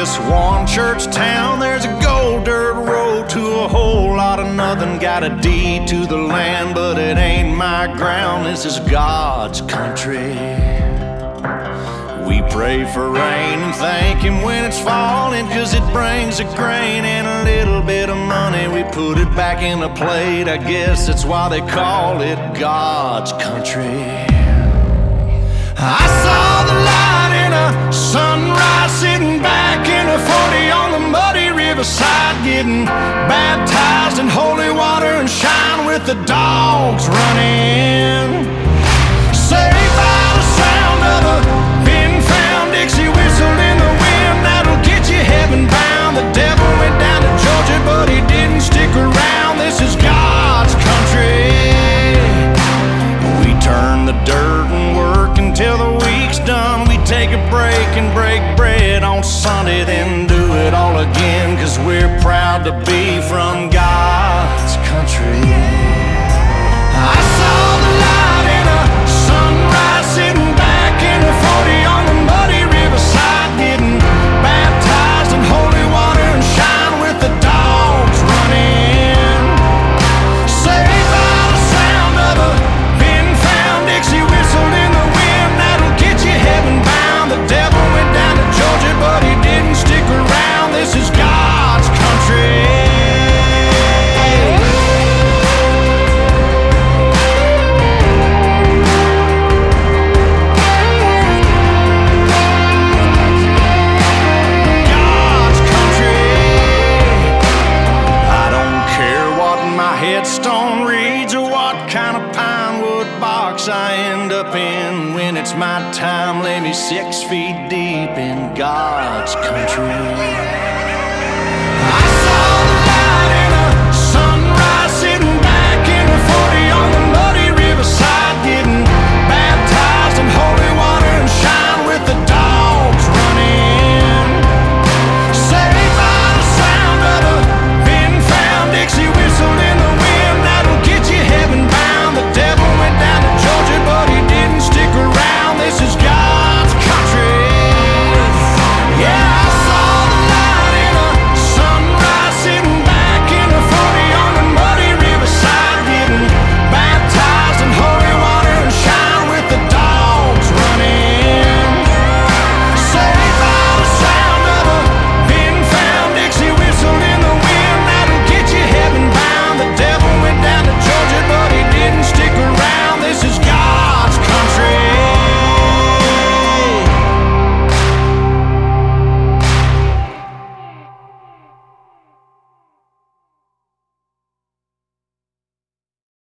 this one church town, there's a gold dirt road to a whole lot of nothing. Got a deed to the land, but it ain't my ground. This is God's country. We pray for rain and thank Him when it's falling, 'cause it brings a grain and a little bit of money. We put it back in a plate, I guess that's why they call it God's country. I saw the light in a sunrise, sitting back in a 40 on the muddy riverside, getting baptized in holy water and shine with the dogs running. Saved by the sound of a pin-found Dixie whistle in the wind, that'll get you heaven bound. The devil went down to Georgia, but he didn't stick around. This is God's country. We turn the dirt and work until the week's done. We take a break and break bread on Sunday, then do it all again, 'cause we're proud to be from God's country. I saw the light in a sunrise, sitting back in a 40 on the muddy riverside, getting baptized in holy water and shine with the dogs running. Saved by the sound of a pin-found Dixie whistle in the wind, that'll get you heaven bound. The devil went down to Georgia, but he didn't stick around. This is God's country. Headstone reads or what kind of pine wood box I end up in. When it's my time, lay me 6 feet deep in God's country.